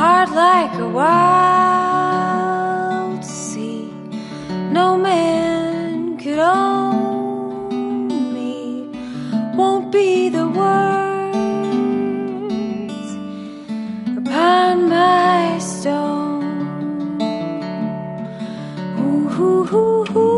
heart like a wild sea. No man could own me. Won't be the words upon my stone. Ooh, ooh, ooh, ooh.